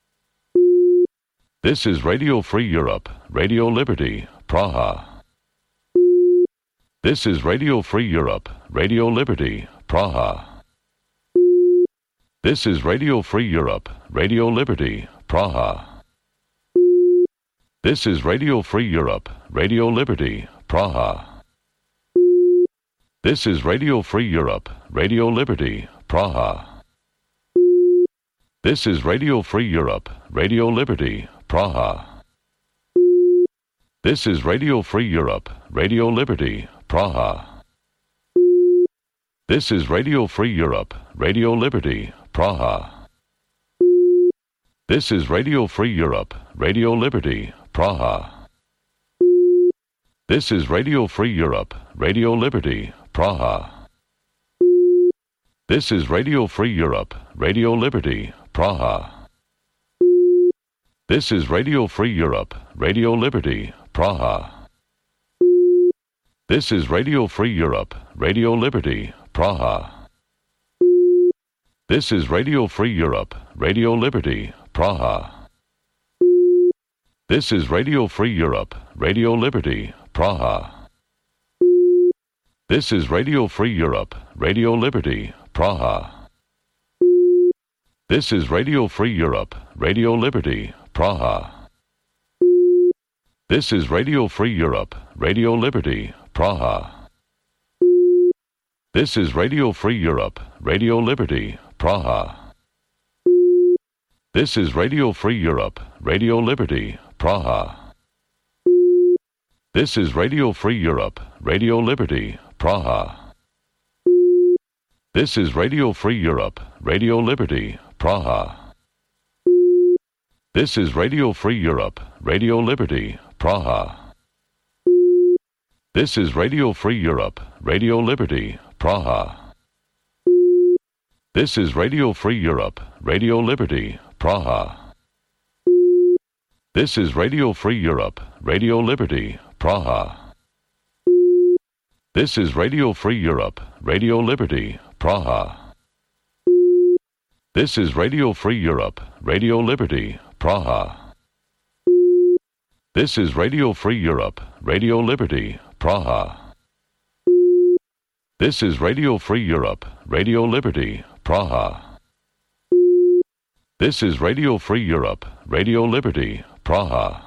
This is Radio Free Europe, Radio Liberty, Praha. This is Radio Free Europe, Radio Liberty, Praha. This is Radio Free Europe, Radio Liberty, Praha. This is Radio Free Europe, Radio Liberty, Praha. This is Radio Free Europe, Radio Liberty, Praha. This is Radio Free Europe, Radio Liberty, Praha. This is Radio Free Europe, Radio Liberty, Praha. This is Radio Free Europe, Radio Liberty, Praha. This is Radio Free Europe, Radio Liberty, Praha. This is Radio Free Europe, Radio Liberty, Praha. This is Radio Free Europe, Radio Liberty, Praha. This is Radio Free Europe, Radio Liberty, Praha. This is Radio Free Europe, Radio Liberty, Praha. This is Radio Free Europe, Radio Liberty, Praha. This is Radio Free Europe, Radio Liberty, Praha. This is Radio Free Europe, Radio Liberty, Praha. This is Radio Free Europe, Radio Liberty, Praha. This is Radio Free Europe, Radio Liberty, Praha. This is Radio Free Europe, Radio Liberty, Praha. This is Radio Free Europe, Radio Liberty, Praha. This is Radio Free Europe, Radio Liberty, Praha. This is Radio Free Europe, Radio Liberty, Praha. This is Radio Free Europe, Radio Liberty, Praha. This is Radio Free Europe, Radio Liberty, Praha. This is Radio Free Europe, Radio Liberty, Praha. This is Radio Free Europe, Radio Liberty, Praha. This is Radio Free Europe, Radio Liberty, Praha. This is Radio Free Europe, Radio Liberty, Praha. This is Radio Free Europe, Radio Liberty, Praha. This is Radio Free Europe, Radio Liberty, Praha. This is Radio Free Europe, Radio Liberty, Praha.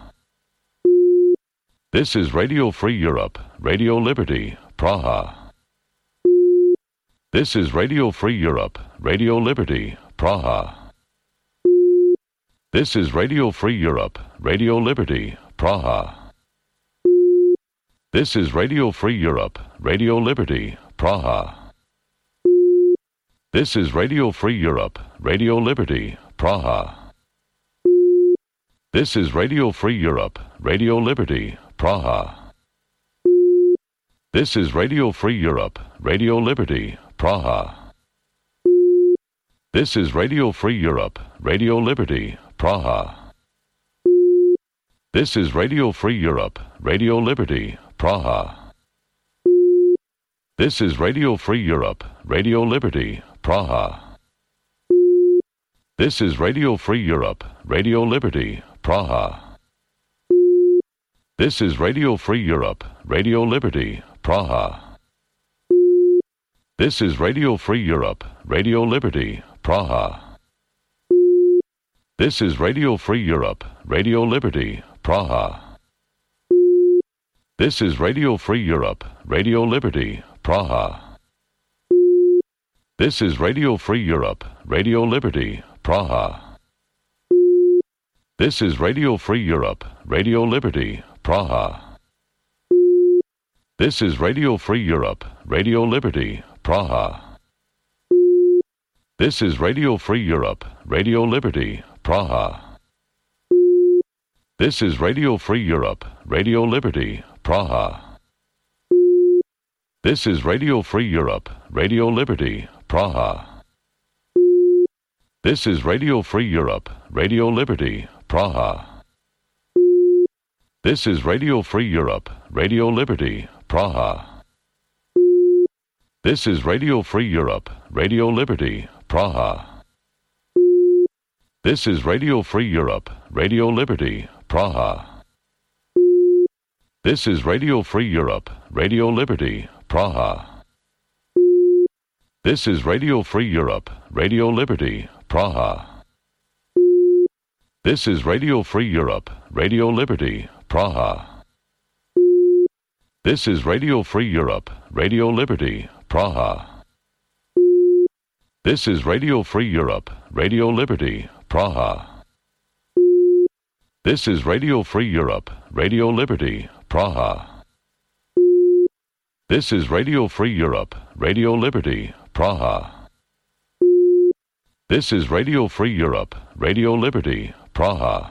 This is Radio Free Europe, Radio Liberty, Praha. This is Radio Free Europe, Radio Liberty, Praha. This is Radio Free Europe, Radio Liberty, Praha. This is Radio Free Europe, Radio Liberty, Praha. This is Radio Free Europe, Radio Liberty, Praha. This is Radio Free Europe, Radio Liberty, Praha. This is Radio Free Europe, Radio Liberty, Praha. This is Radio Free Europe, Radio Liberty, Praha. This is Radio Free Europe, Radio Liberty, Praha. This is Radio Free Europe, Radio Liberty, Praha. This is Radio Free Europe, Radio Liberty, Praha. This is Radio Free Europe, Radio Liberty, Praha. This is Radio Free Europe, Radio Liberty, Praha. This is Radio Free Europe, Radio Liberty, Praha. This is Radio Free Europe, Radio Liberty, Praha. This is Radio Free Europe, Radio Liberty, Praha. This is Radio Free Europe, Radio Liberty, Praha. This is Radio Free Europe, Radio Liberty, Praha. This is Radio Free Europe, Radio Liberty, Praha. This is Radio Free Europe, Radio Liberty, Praha. This is Radio Free Europe, Radio Liberty, Praha. This is Radio Free Europe, Radio Liberty, Praha. This is Radio Free Europe, Radio Liberty, Praha. This is Radio Free Europe, Radio Liberty, Praha. This is Radio Free Europe, Radio Liberty, Praha. This is Radio Free Europe, Radio Liberty, Praha. This is Radio Free Europe, Radio Liberty, Praha. This is Radio Free Europe, Radio Liberty, Praha. This is Radio Free Europe, Radio Liberty, Praha. This is Radio Free Europe, Radio Liberty, Praha. This is Radio Free Europe, Radio Liberty, Praha. This is Radio Free Europe, Radio Liberty, Praha. This is Radio Free Europe, Radio Liberty, Praha.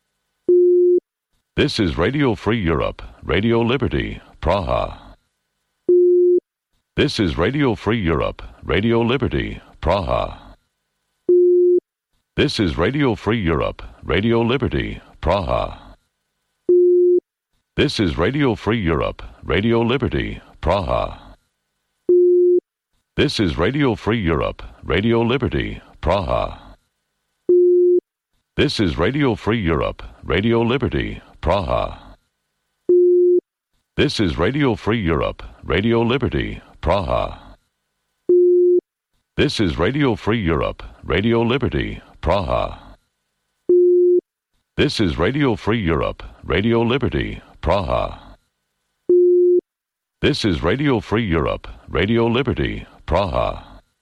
This is Radio Free Europe, Radio Liberty, Praha. This is Radio Free Europe, Radio Liberty, Praha. This is Radio Free Europe, Radio Liberty, Praha. This is Radio Free Europe, Radio Liberty, Praha. This is Radio Free Europe, Radio Liberty, Praha. This is Radio Free Europe, Radio Liberty, Praha. This is Radio Free Europe, Radio Liberty, Praha. This is Radio Free Europe, Radio Liberty, Praha. This is Radio Free Europe, Radio Liberty, Praha. This is Radio Free Europe, Radio Liberty, Praha.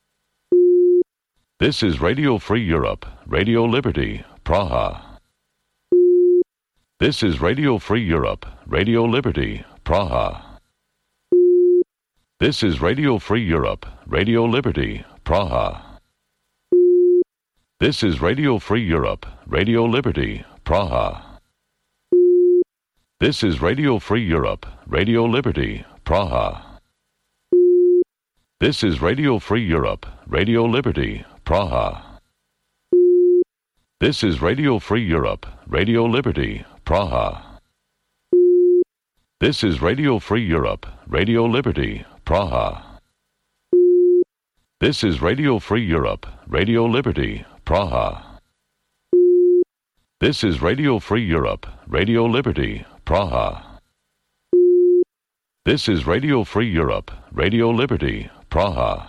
This is Radio Free Europe, Radio Liberty, Praha. This is Radio Free Europe, Radio Liberty, Praha. This is Radio Free Europe, Radio Liberty, Praha. This is Radio Free Europe, Radio Liberty, Praha. This is Radio Free Europe, Radio Liberty, Praha. This is Radio Free Europe, Radio Liberty, Praha. This is Radio Free Europe, Radio Liberty, Praha. This is Radio Free Europe, Radio Liberty, Praha. This is Radio Free Europe, Radio Liberty, Praha. This is Radio Free Europe, Radio Liberty, Praha. This is Radio Free Europe, Radio Liberty, Praha.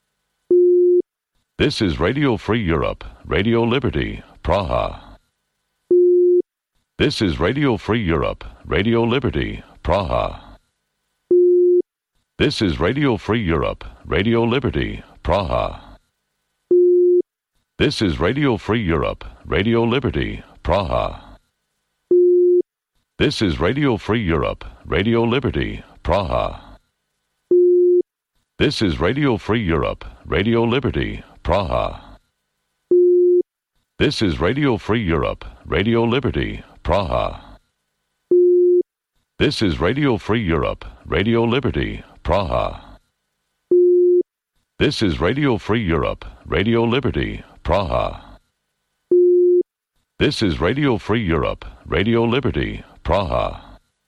This is Radio Free Europe, Radio Liberty, Praha. This is Radio Free Europe, Radio Liberty, Praha. This is Radio Free Europe, Radio Liberty, Praha. This is Radio Free Europe, Radio Liberty, Praha. This is Radio Free Europe, Radio Liberty, Praha. This is Radio Free Europe, Radio Liberty, Praha. This is Radio Free Europe, Radio Liberty, Praha. This is Radio Free Europe, Radio Liberty, Praha. This is Radio Free Europe, Radio Liberty, Praha. This is Radio Free Europe, Radio Liberty, Praha.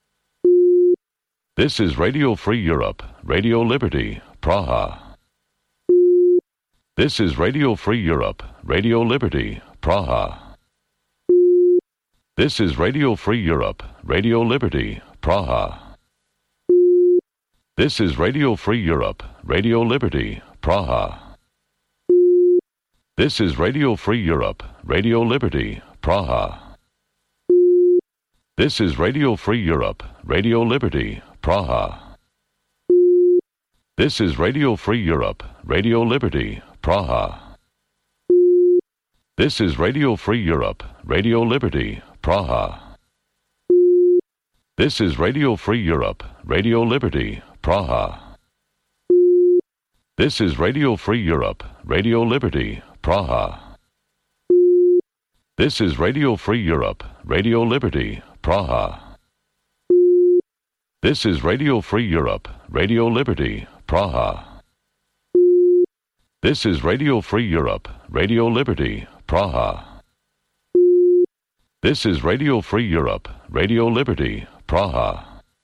This is Radio Free Europe, Radio Liberty, Praha. This is Radio Free Europe, Radio Liberty, Praha. This is Radio Free Europe, Radio Liberty, Praha. This is Radio Free Europe, Radio Liberty, Praha. This is Radio Free Europe, Radio Liberty, Praha. This is Radio Free Europe, Radio Liberty, Praha. This is Radio Free Europe, Radio Liberty, Praha. This is Radio Free Europe, Radio Liberty, Praha. This is Radio Free Europe, Radio Liberty, Praha. This is Radio Free Europe, Radio Liberty, Praha. This is Radio Free Europe, Radio Liberty, Praha. This is Radio Free Europe, Radio Liberty, Praha. This is Radio Free Europe, Radio Liberty, Praha. This is Radio Free Europe, Radio Liberty, Praha.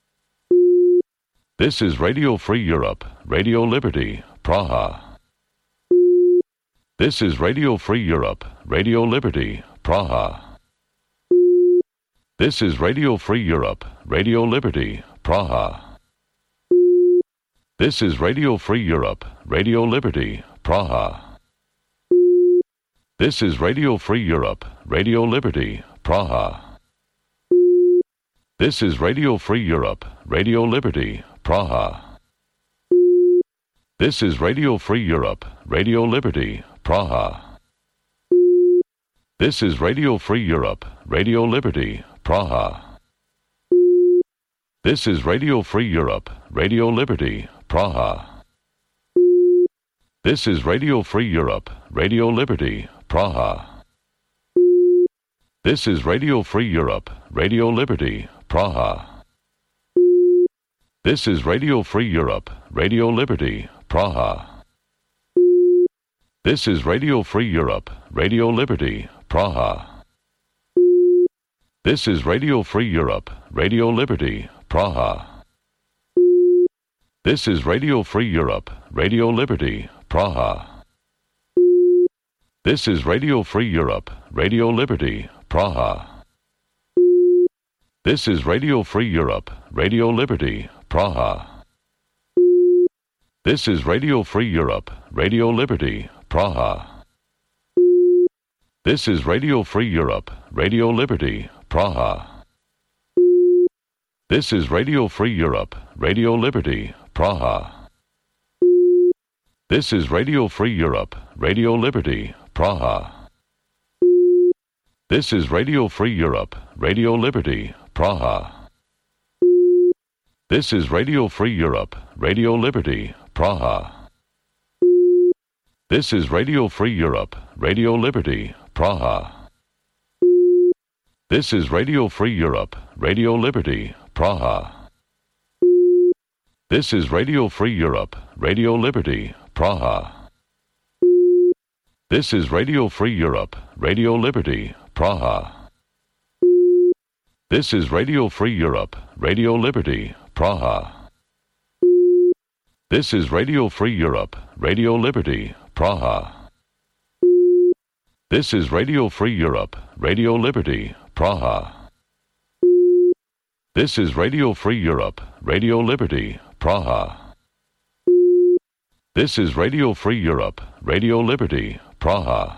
This is Radio Free Europe, Radio Liberty, Praha. This is Radio Free Europe, Radio Liberty, Praha. This is Radio Free Europe, Radio Liberty, Praha. This is Radio Free Europe, Radio Liberty, Praha. This is Radio Free Europe, Radio Liberty, Praha. This is Radio Free Europe, Radio Liberty, Praha. This is Radio Free Europe, Radio Liberty, Praha. This is Radio Free Europe, Radio Liberty, Praha. This is Radio Free Europe, Radio Liberty, Praha. This is Radio Free Europe, Radio Liberty, Praha. This is Radio Free Europe, Radio Liberty, Praha. This is Radio Free Europe, Radio Liberty, Praha. This is Radio Free Europe, Radio Liberty, Praha. This is Radio Free Europe, Radio Liberty, Praha. This is Radio Free Europe, Radio Liberty, Praha. This is Radio Free Europe, Radio Liberty, Praha. This is Radio Free Europe, Radio Liberty, Praha. This is Radio Free Europe, Radio Liberty, Praha. This is Radio Free Europe, Radio Liberty, Praha. This is Radio Free Europe, Radio Liberty, Praha. This is Radio Free Europe, Radio Liberty, Praha. This is Radio Free Europe, Radio Liberty, Praha. This is Radio Free Europe, Radio Liberty, Praha. This is Radio Free Europe, Radio Liberty, Praha. This is Radio Free Europe, Radio Liberty, Praha. This is Radio Free Europe, Radio Liberty, Praha. This is Radio Free Europe, Radio Liberty, Praha. This is Radio Free Europe, Radio Liberty, Praha. This is Radio Free Europe, Radio Liberty, Praha. This is Radio Free Europe, Radio Liberty, Praha. This is Radio Free Europe, Radio Liberty, Praha. This is Radio Free Europe, Radio Liberty, Praha.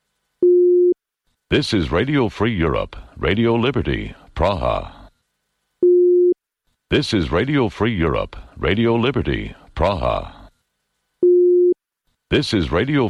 This is Radio Free Europe, Radio Liberty, Praha. This is Radio Free Europe, Radio Liberty, Praha. This is Radio